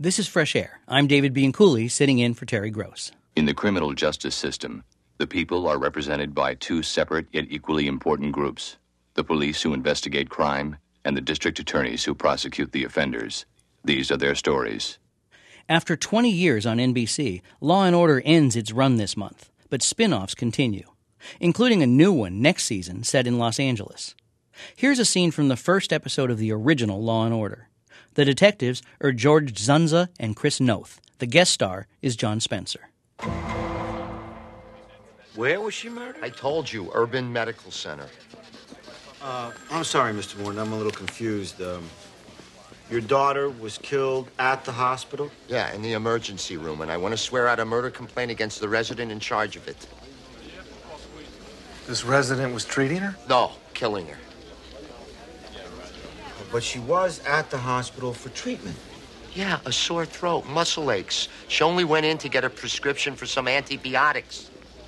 This is Fresh Air. I'm David Bianculli, sitting in for Terry Gross. In the criminal justice system, the people are represented by two separate yet equally important groups: the police who investigate crime and the district attorneys who prosecute the offenders. These are their stories. After 20 years on NBC, Law & Order ends its run this month, but spin-offs continue, including a new one next season set in Los Angeles. Here's a scene from the first episode of the original Law & Order. The detectives are George Zunza and Chris Noth. The guest star is John Spencer. Where was she murdered? I told you, Urban Medical Center. I'm sorry, Mr. Morton. I'm a little confused. Your daughter was killed at the hospital? Yeah, in the emergency room, and I want to swear out a murder complaint against the resident in charge of it. This resident was treating her? No, killing her. But she was at the hospital for treatment. Yeah, a sore throat, muscle aches. She only went in to get a prescription for some antibiotics.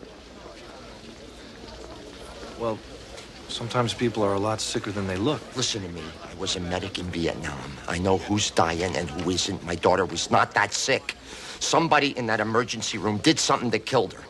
Well, sometimes people are a lot sicker than they look. Listen to me. I was a medic in Vietnam. I know who's dying and who isn't. My daughter was not that sick. Somebody in that emergency room did something that killed her.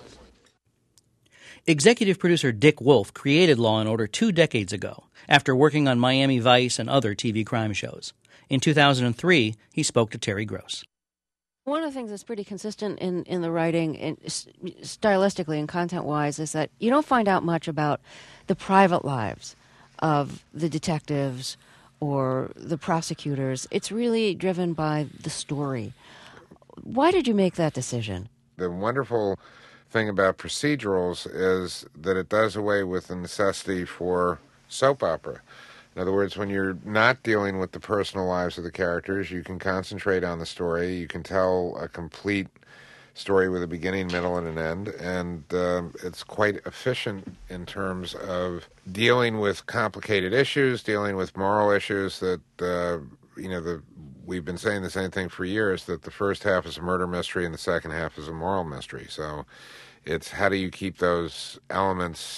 Executive producer Dick Wolf created Law & Order 2 decades ago, after working on Miami Vice and other TV crime shows. In 2003, he spoke to Terry Gross. One of the things that's pretty consistent in the writing, stylistically and content-wise, is that you don't find out much about the private lives of the detectives or the prosecutors. It's really driven by the story. Why did you make that decision? The wonderful thing about procedurals is that it does away with the necessity for soap opera. In other words, when you're not dealing with the personal lives of the characters, you can concentrate on the story. You can tell a complete story with a beginning, middle, and an end. And it's quite efficient in terms of dealing with complicated issues, dealing with moral issues that, we've been saying the same thing for years, that the first half is a murder mystery and the second half is a moral mystery. So it's how do you keep those elements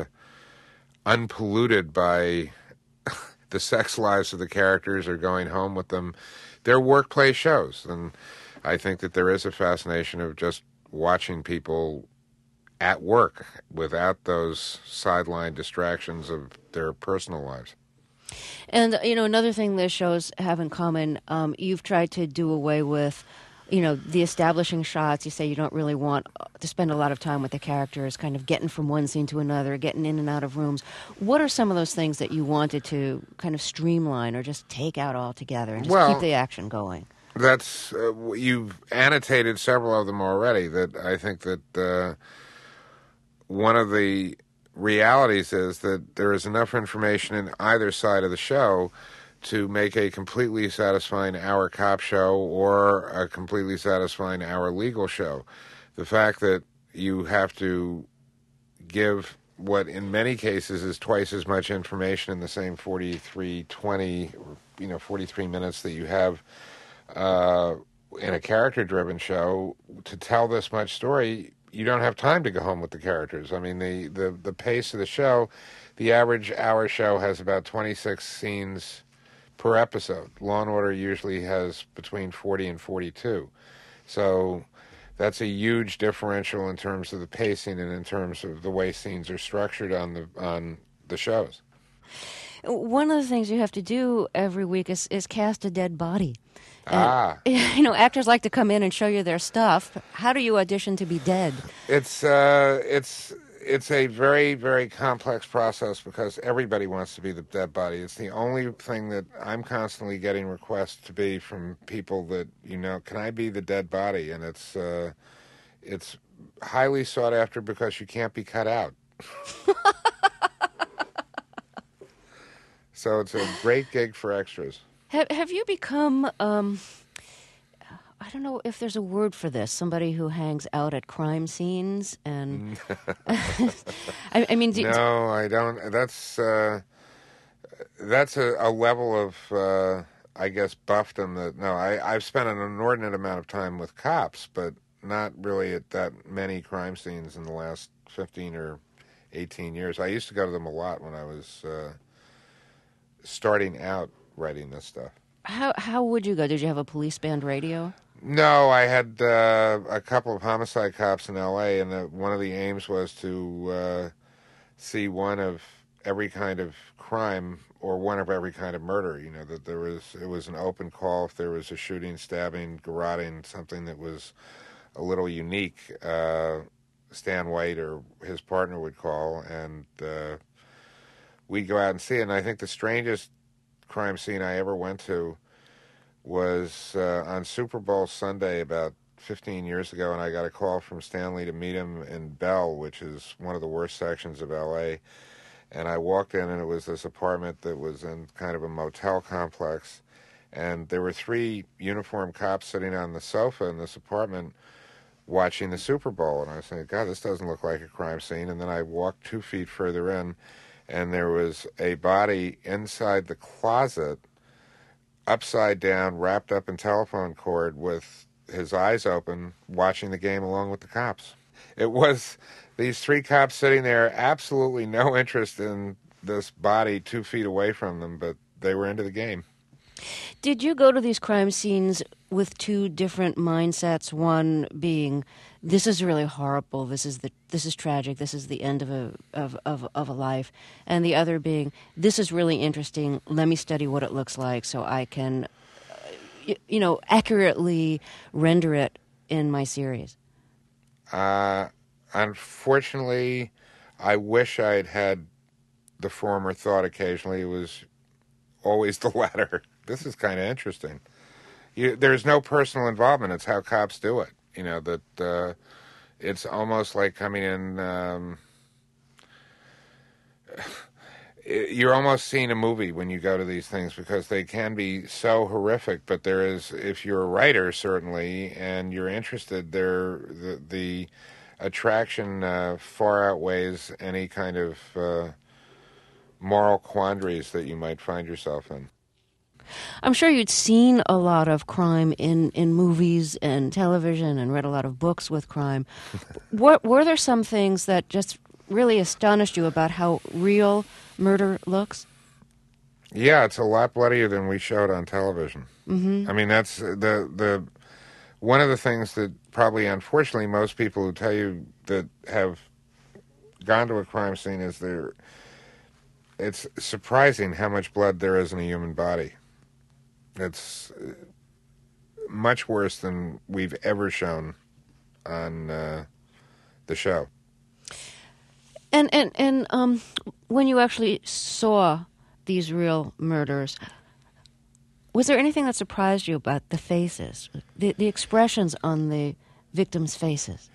unpolluted by the sex lives of the characters or going home with them. They're workplace shows, and I think that there is a fascination of just watching people at work without those sideline distractions of their personal lives. And, another thing the shows have in common, you've tried to do away with, the establishing shots. You say you don't really want to spend a lot of time with the characters, kind of getting from one scene to another, getting in and out of rooms. What are some of those things that you wanted to kind of streamline or just take out altogether and just keep the action going? That's you've annotated several of them already. That I think that one of the realities is that there is enough information in either side of the show to make a completely satisfying hour cop show or a completely satisfying hour legal show. The fact that you have to give what in many cases is twice as much information in the same 43 minutes that you have in a character-driven show, to tell this much story, you don't have time to go home with the characters. I mean, the pace of the show, the average hour show has about 26 scenes per episode. Law & Order usually has between 40 and 42. So that's a huge differential in terms of the pacing and in terms of the way scenes are structured on the shows. One of the things you have to do every week is cast a dead body. And, actors like to come in and show you their stuff. How do you audition to be dead? It's a very, very complex process because everybody wants to be the dead body. It's the only thing that I'm constantly getting requests to be from people that, can I be the dead body? And it's highly sought after because you can't be cut out. So it's a great gig for extras. Have you become, I don't know if there's a word for this, somebody who hangs out at crime scenes and... I mean... No, I don't. That's a level of, I guess, buffdom that... No, I've spent an inordinate amount of time with cops, but not really at that many crime scenes in the last 15 or 18 years. I used to go to them a lot when I was starting out writing this stuff. how would you go? Did you have a police band radio? No, I had a couple of homicide cops in L.A., and one of the aims was to see one of every kind of crime or one of every kind of murder. You know, that it was an open call if there was a shooting, stabbing, garroting, something that was a little unique. Stan White or his partner would call, and we'd go out and see it. And I think the strangest crime scene I ever went to was on Super Bowl Sunday about 15 years ago, and I got a call from Stanley to meet him in Bell, which is one of the worst sections of L.A., and I walked in, and it was this apartment that was in kind of a motel complex, and there were 3 uniformed cops sitting on the sofa in this apartment watching the Super Bowl, and I was saying, God, this doesn't look like a crime scene. And then I walked 2 feet further in, and there was a body inside the closet, upside down, wrapped up in telephone cord with his eyes open, watching the game along with the cops. It was these 3 cops sitting there, absolutely no interest in this body 2 feet away from them, but they were into the game. Did you go to these crime scenes with 2 different mindsets? One being, this is really horrible. This is tragic. This is the end of a life, and the other being, this is really interesting. Let me study what it looks like so I can, accurately render it in my series. Unfortunately, I wish I'd had the former thought occasionally. It was always the latter. This is kind of interesting. There's no personal involvement. It's how cops do it. You know, that it's almost like coming in... you're almost seeing a movie when you go to these things because they can be so horrific, but there is, if you're a writer, certainly, and you're interested, the attraction far outweighs any kind of moral quandaries that you might find yourself in. I'm sure you'd seen a lot of crime in movies and television and read a lot of books with crime. Were there some things that just really astonished you about how real murder looks? Yeah, it's a lot bloodier than we showed on television. Mm-hmm. I mean, that's the one of the things that probably, unfortunately, most people who tell you that have gone to a crime scene is it's surprising how much blood there is in a human body. It's much worse than we've ever shown on the show. And when you actually saw these real murders, was there anything that surprised you about the faces, the expressions on the victims' faces?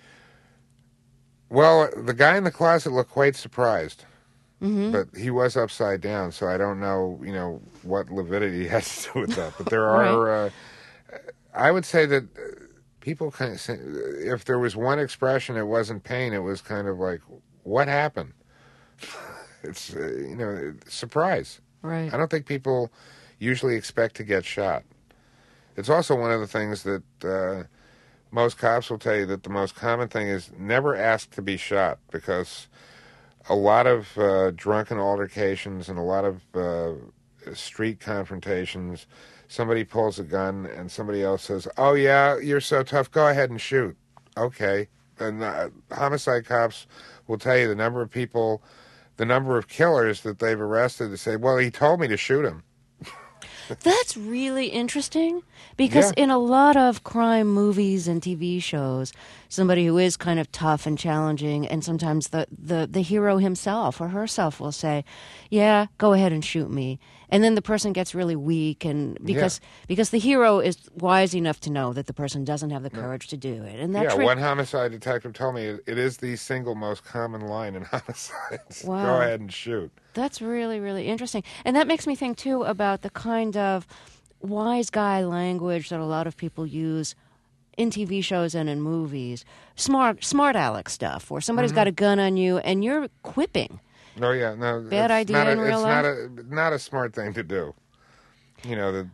Well, the guy in the closet looked quite surprised. Mm-hmm. But he was upside down, so I don't know, what lividity has to do with that. But there are, I would say that people kind of say, if there was one expression, it wasn't pain. It was kind of like, what happened? It's, surprise. Right. I don't think people usually expect to get shot. It's also one of the things that most cops will tell you that the most common thing is never ask to be shot, because a lot of drunken altercations and a lot of street confrontations, somebody pulls a gun and somebody else says, oh, yeah, you're so tough, go ahead and shoot. Okay. And homicide cops will tell you the number of killers that they've arrested to say, well, he told me to shoot him. That's really interesting, because in a lot of crime movies and TV shows, somebody who is kind of tough and challenging, and sometimes the hero himself or herself will say, yeah, go ahead and shoot me. And then the person gets really weak, and because the hero is wise enough to know that the person doesn't have the courage to do it. And that one homicide detective told me it is the single most common line in homicides. Wow. Go ahead and shoot. That's really, really interesting. And that makes me think, too, about the kind of wise guy language that a lot of people use in TV shows and in movies. Smart aleck stuff, where somebody's got a gun on you and you're quipping. No, yeah, no. Bad idea in real life? It's not a smart thing to do. The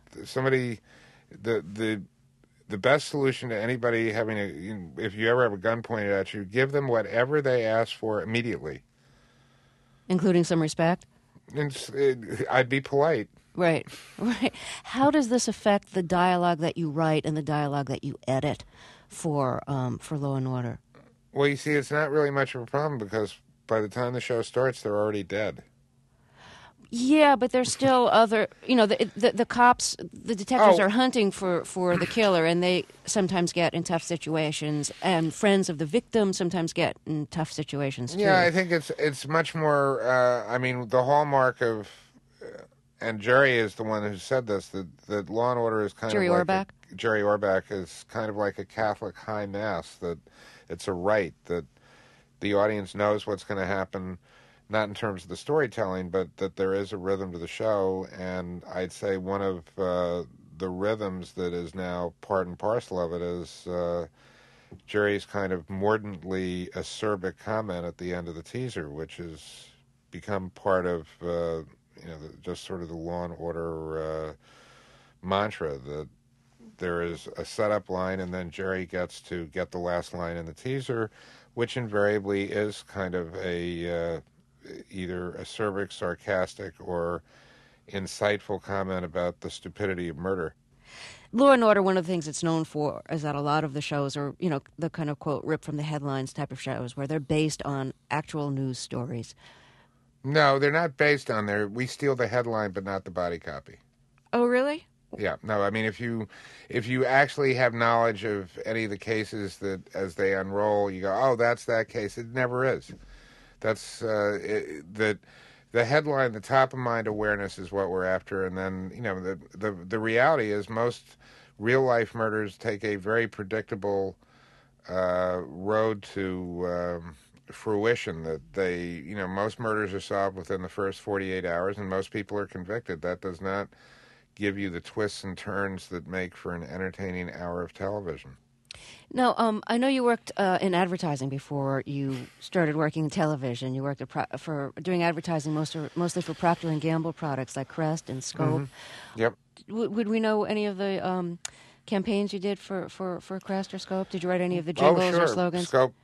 best solution to anybody having if you ever have a gun pointed at you, give them whatever they ask for immediately. Including some respect? I'd be polite. Right. How does this affect the dialogue that you write and the dialogue that you edit for Law and Order? Well, you see, it's not really much of a problem because by the time the show starts, they're already dead. Yeah, but there's still other, the cops, the detectives are hunting for the killer, and they sometimes get in tough situations, and friends of the victim sometimes get in tough situations, too. Yeah, I think it's much more, the hallmark of, and Jerry is the one who said this, that Law and Order is kind Jerry of like... Orbach? Jerry Orbach is kind of like a Catholic high mass, that it's a rite, that the audience knows what's going to happen, not in terms of the storytelling, but that there is a rhythm to the show. And I'd say one of the rhythms that is now part and parcel of it is Jerry's kind of mordantly acerbic comment at the end of the teaser, which has become part of just sort of the Law and Order mantra, that there is a setup line and then Jerry gets to get the last line in the teaser, which invariably is kind of a either acerbic, sarcastic, or insightful comment about the stupidity of murder. Law and Order, one of the things it's known for is that a lot of the shows are, the kind of, quote, rip from the headlines type of shows where they're based on actual news stories. No, they're not based on there. We steal the headline, but not the body copy. Oh, really? Yeah. No, I mean, if you actually have knowledge of any of the cases that as they unroll, you go, oh, that's that case. It never is. That's the headline, the top of mind awareness is what we're after, and then the reality is most real life murders take a very predictable road to fruition. That they most murders are solved within the first 48 hours, and most people are convicted. That does not give you the twists and turns that make for an entertaining hour of television. Now, I know you worked in advertising before you started working in television. You worked for doing advertising mostly for Procter & Gamble products like Crest and Scope. Mm-hmm. Yep. Would we know any of the campaigns you did for Crest or Scope? Did you write any of the jingles or slogans?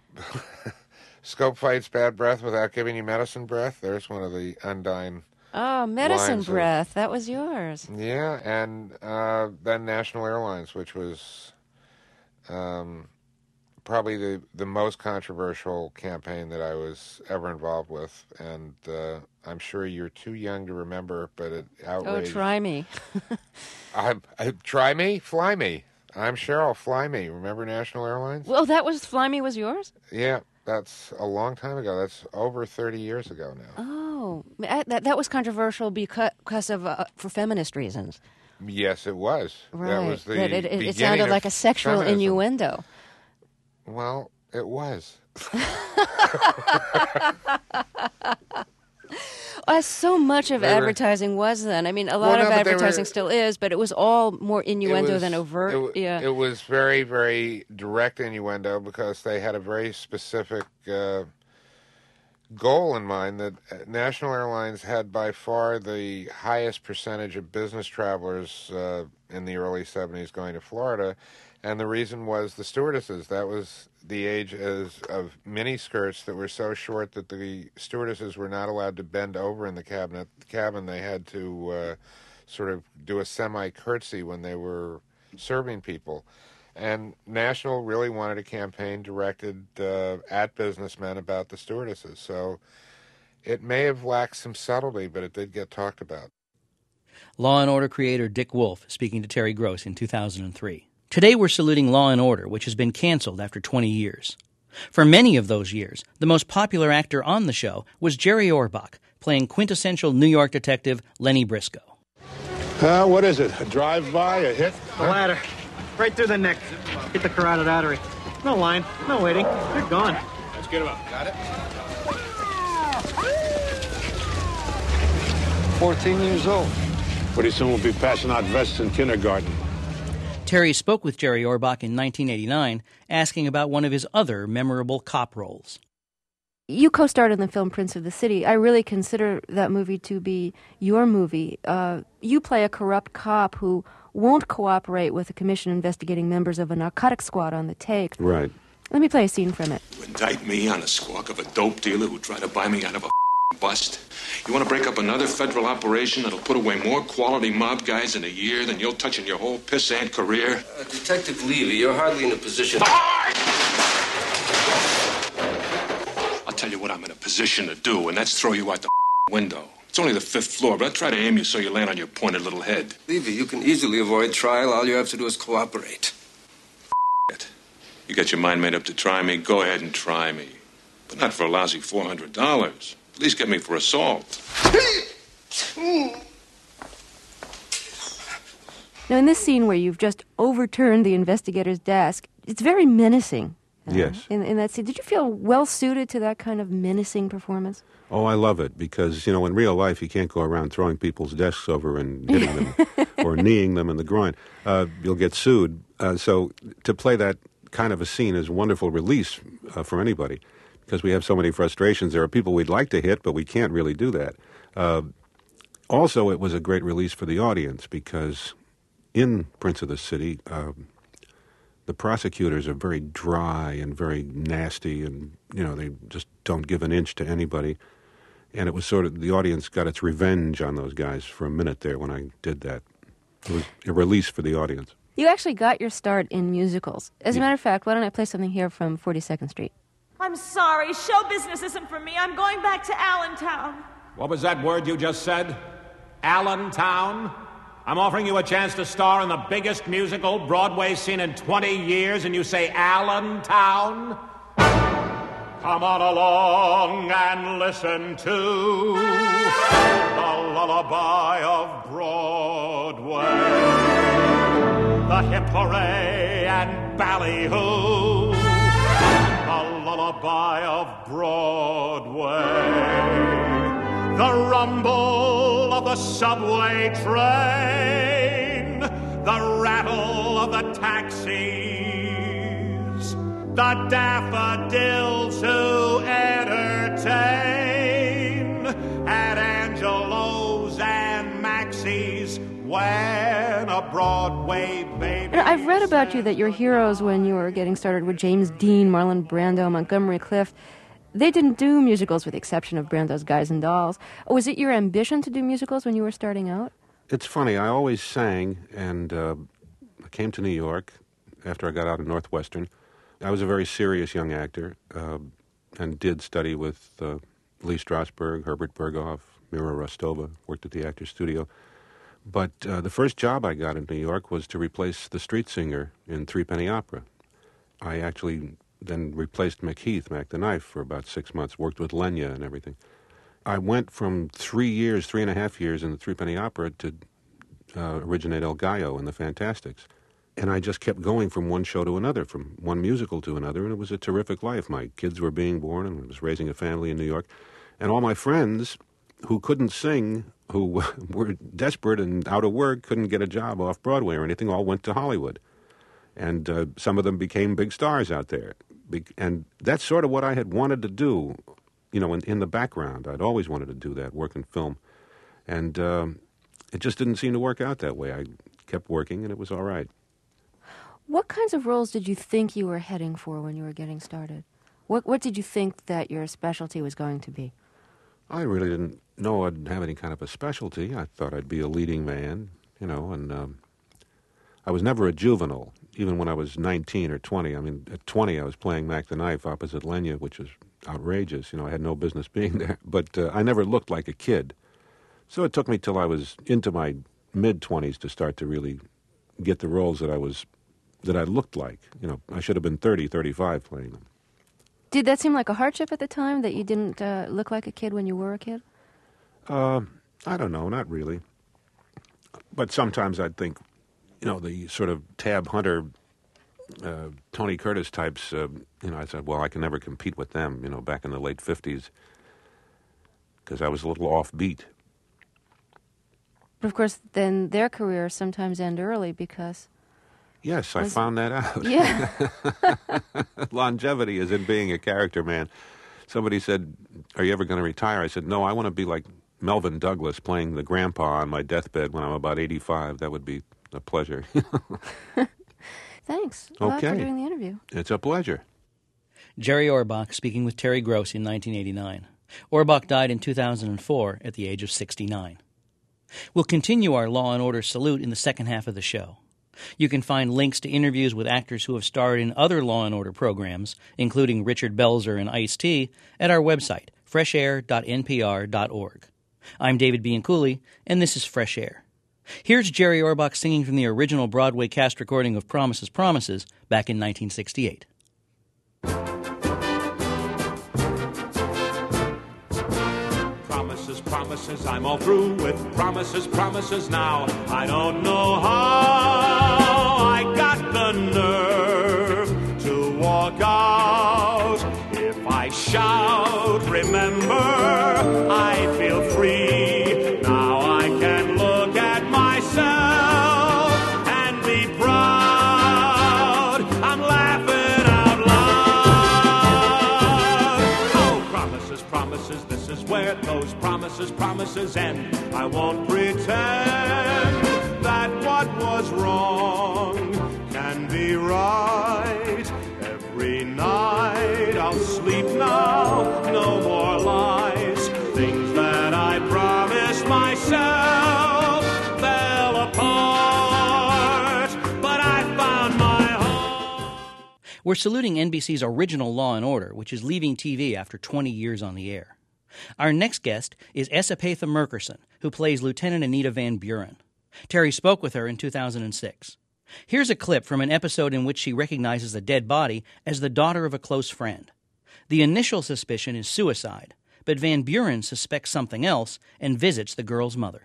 Scope fights bad breath without giving you medicine breath. There's one of the undying... Oh, medicine breath. That was yours. Yeah, and then National Airlines, which was... probably the most controversial campaign that I was ever involved with, and I'm sure you're too young to remember, but it outraged... Oh, try me. Try me? Fly me. I'm Cheryl, fly me. Remember National Airlines? Well, Fly Me was yours? Yeah, that's a long time ago. That's over 30 years ago now. Oh, that was controversial because of for feminist reasons. Yes, it was. Right. That was the it sounded like a sexual feminism. innuendo. Well, it was. So much of advertising was then. I mean, a lot of advertising still is, but it was all more innuendo than overt. It was very, very direct innuendo because they had a very specific goal in mind, that National Airlines had by far the highest percentage of business travelers in the early 70s going to Florida, and the reason was the stewardesses. That was the age of mini skirts that were so short that the stewardesses were not allowed to bend over in the cabin. They had to sort of do a semi-curtsy when they were serving people. And National really wanted a campaign directed at businessmen about the stewardesses. So it may have lacked some subtlety, but it did get talked about. Law and Order creator Dick Wolf speaking to Terry Gross in 2003. Today we're saluting Law and Order, which has been canceled after 20 years. For many of those years, the most popular actor on the show was Jerry Orbach, playing quintessential New York detective Lenny Briscoe. What is it? A drive-by? A hit? The ladder. Right through the neck. Hit the carotid artery. No line. No waiting. You're gone. Let's get him up. Got it? 14 years old. Pretty soon we'll be passing out vests in kindergarten. Terry spoke with Jerry Orbach in 1989, asking about one of his other memorable cop roles. You co-starred in the film Prince of the City. I really consider that movie to be your movie. You play a corrupt cop who won't cooperate with the commission investigating members of a narcotics squad on the take. Right. Let me play a scene from it. You indict me on a squawk of a dope dealer who tried to buy me out of a bust. You want to break up another federal operation that'll put away more quality mob guys in a year than you'll touch in your whole pissant career? Detective Levy, you're hardly in a position... I'll tell you what I'm in a position to do, and that's throw you out the window. It's only the 5th floor, but I'll try to aim you so you land on your pointed little head. Levy, you can easily avoid trial. All you have to do is cooperate. It. You got your mind made up to try me? Go ahead and try me. But not for a lousy $400. At least get me for assault. Now, in this scene where you've just overturned the investigator's desk, it's very menacing. Yes. In that scene. Did you feel well-suited to that kind of menacing performance? Oh, I love it because, in real life you can't go around throwing people's desks over and hitting them or kneeing them in the groin. You'll get sued. So to play that kind of a scene is a wonderful release for anybody because we have so many frustrations. There are people we'd like to hit, but we can't really do that. Also, it was a great release for the audience because in Prince of the City, the prosecutors are very dry and very nasty and, they just don't give an inch to anybody. And it was sort of, the audience got its revenge on those guys for a minute there when I did that. It was a release for the audience. You actually got your start in musicals. As a matter of fact, why don't I play something here from 42nd Street? I'm sorry, show business isn't for me. I'm going back to Allentown. What was that word you just said? Allentown? I'm offering you a chance to star in the biggest musical Broadway seen in 20 years, and you say Allentown? Come on along and listen to the lullaby of Broadway. The hip hooray and ballyhoo. The lullaby of Broadway. The rumble of the subway train, the rattle of the taxis, the daffodils who entertain at Angelo's and Maxie's when a Broadway baby... I've read about you that your heroes when you were getting started were James Dean, Marlon Brando, Montgomery Clift. They didn't do musicals with the exception of Brando's Guys and Dolls. Was it your ambition to do musicals when you were starting out? It's funny. I always sang, and I came to New York after I got out of Northwestern. I was a very serious young actor and did study with Lee Strasberg, Herbert Berghoff, Mira Rostova, worked at the Actors Studio. But the first job I got in New York was to replace the street singer in Threepenny Opera. I actually then replaced McHeath, Mac the Knife, for about 6 months, worked with Lenya and everything. I went from 3.5 years in the Threepenny Opera to originate El Gallo in the Fantastics. And I just kept going from one show to another, from one musical to another, and it was a terrific life. My kids were being born, and I was raising a family in New York. And all my friends who couldn't sing, who were desperate and out of work, couldn't get a job off Broadway or anything, all went to Hollywood. And some of them became big stars out there. And that's sort of what I had wanted to do, in the background. I'd always wanted to do that, work in film. And it just didn't seem to work out that way. I kept working, and it was all right. What kinds of roles did you think you were heading for when you were getting started? What did you think that your specialty was going to be? I really didn't know I'd have any kind of a specialty. I thought I'd be a leading man, and I was never a juvenile, even when I was 19 or 20. I mean, at 20, I was playing Mac the Knife opposite Lenya, which was outrageous. I had no business being there. But I never looked like a kid. So it took me till I was into my mid-20s to start to really get the roles that I looked like. I should have been 30, 35 playing them. Did that seem like a hardship at the time, that you didn't look like a kid when you were a kid? I don't know, not really. But sometimes I'd think, the sort of Tab Hunter, Tony Curtis types, I said, well, I can never compete with them, back in the late 50s, because I was a little offbeat. But of course, then their careers sometimes end early because... Yes, I found that out. Yeah. Longevity is in being a character man. Somebody said, are you ever going to retire? I said, no, I want to be like Melvin Douglas playing the grandpa on my deathbed when I'm about 85. That would be a pleasure. Thanks a lot for doing the interview. It's a pleasure. Jerry Orbach speaking with Terry Gross in 1989. Orbach died in 2004 at the age of 69. We'll continue our Law and Order salute in the second half of the show. You can find links to interviews with actors who have starred in other Law and Order programs, including Richard Belzer and Ice-T, at our website, freshair.npr.org. I'm David Bianculli, and this is Fresh Air. Here's Jerry Orbach singing from the original Broadway cast recording of Promises, Promises back in 1968. Promises, promises, I'm all through with promises, promises now. I don't know how I got the nerve to walk out. If I shout, remember, I feel free. Now I can look at myself and be proud. I'm laughing out loud. Oh, promises, promises, this is where those promises end. I won't pretend that what was wrong can be right. Every night I'll sleep now, no more lies. Things that I promised myself fell apart, but I found my home. We're saluting NBC's original Law and Order, which is leaving TV after 20 years on the air. Our next guest is Esapatha Murkerson, who plays Lieutenant Anita Van Buren. Terry spoke with her in 2006. Here's a clip from an episode in which she recognizes a dead body as the daughter of a close friend. The initial suspicion is suicide, but Van Buren suspects something else and visits the girl's mother.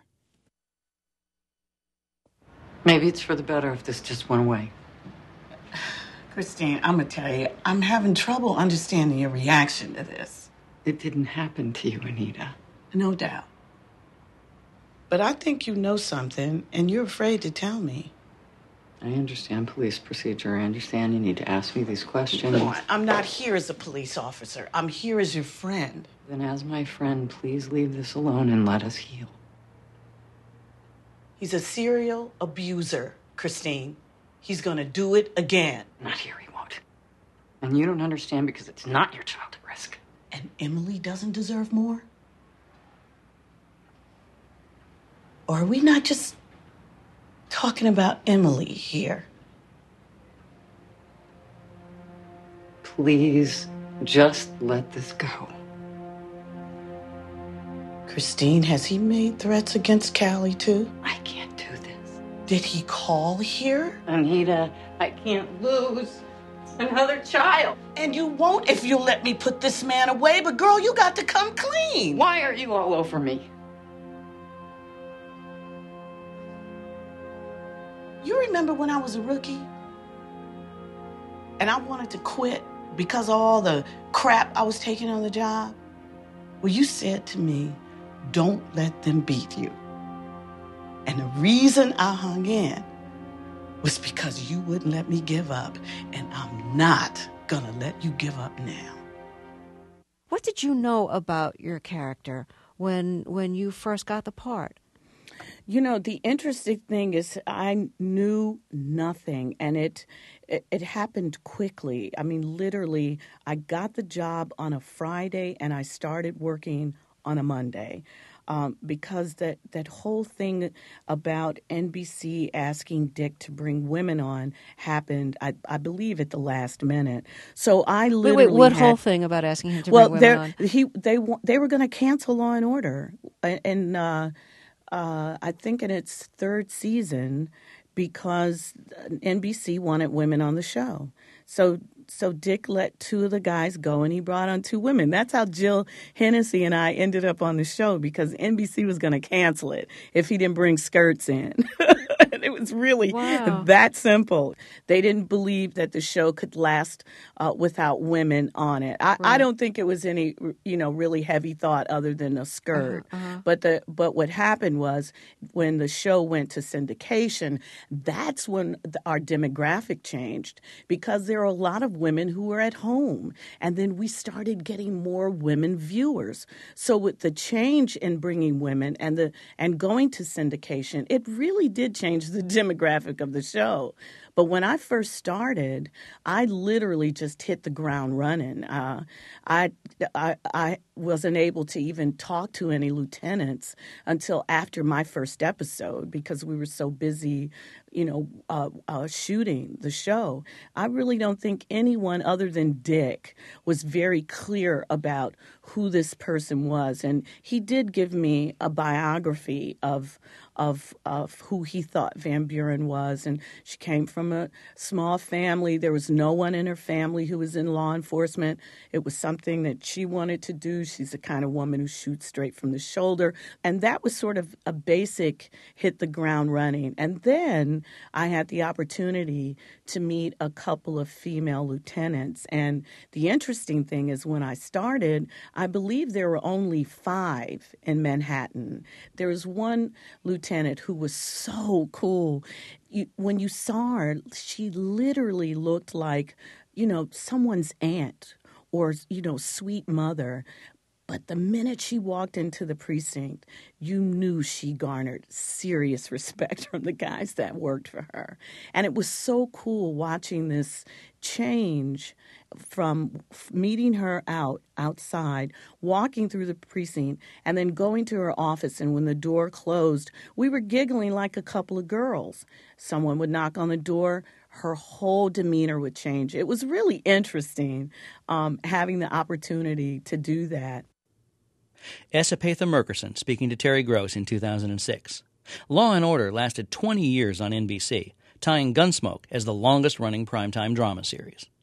Maybe it's for the better if this just went away. Christine, I'm going to tell you, I'm having trouble understanding your reaction to this. It didn't happen to you, Anita. No doubt. But I think you know something, and you're afraid to tell me. I understand police procedure. I understand you need to ask me these questions. No, I'm not here as a police officer. I'm here as your friend. Then as my friend, please leave this alone and let us heal. He's a serial abuser, Christine. He's going to do it again. Not here, he won't. And you don't understand because it's not your child at risk. And Emily doesn't deserve more? Or are we not just talking about Emily here? Please, just let this go. Christine, has he made threats against Callie, too? I can't do this. Did he call here? Anita, I can't lose another child. And you won't if you let me put this man away. But, girl, you got to come clean. Why are you all over me? You remember when I was a rookie? And I wanted to quit because of all the crap I was taking on the job? Well, you said to me, don't let them beat you. And the reason I hung in was because you wouldn't let me give up, and I'm not gonna let you give up now. What did you know about your character when you first got the part? You know, the interesting thing is I knew nothing, and it happened quickly. I mean, literally, I got the job on a Friday, and I started working on a Monday. Because that whole thing about NBC asking Dick to bring women on happened, I believe, at the last minute. So I literally what whole thing about asking him to bring women on? They were going to cancel Law and Order, and I think in its third season because NBC wanted women on the show. So Dick let two of the guys go, and he brought on two women. That's how Jill Hennessy and I ended up on the show, because NBC was going to cancel it if he didn't bring skirts in. And it was really that simple. They didn't believe that the show could last without women on it. I don't think it was any, really heavy thought other than a skirt. But what happened was when the show went to syndication, that's when our demographic changed, because there are a lot of women who were at home, and then we started getting more women viewers. So with the change in bringing women and going to syndication, it really did change the demographic of the show. But when I first started, I literally just hit the ground running. I wasn't able to even talk to any lieutenants until after my first episode because we were so busy, shooting the show. I really don't think anyone other than Dick was very clear about who this person was. And he did give me a biography of who he thought Van Buren was. And she came from a small family. There was no one in her family who was in law enforcement. It was something that she wanted to do. She's the kind of woman who shoots straight from the shoulder. And that was sort of a basic hit the ground running. And then I had the opportunity to meet a couple of female lieutenants. And the interesting thing is when I started, I believe there were only 5 in Manhattan. There was one lieutenant who was so cool. When you saw her, she literally looked like, someone's aunt or, sweet mother. But the minute she walked into the precinct, you knew she garnered serious respect from the guys that worked for her. And it was so cool watching this change from meeting her outside, walking through the precinct, and then going to her office. And when the door closed, we were giggling like a couple of girls. Someone would knock on the door, her whole demeanor would change. It was really interesting having the opportunity to do that. Esapatha Murkison speaking to Terry Gross in 2006. Law & Order lasted 20 years on NBC, tying Gunsmoke as the longest-running primetime drama series.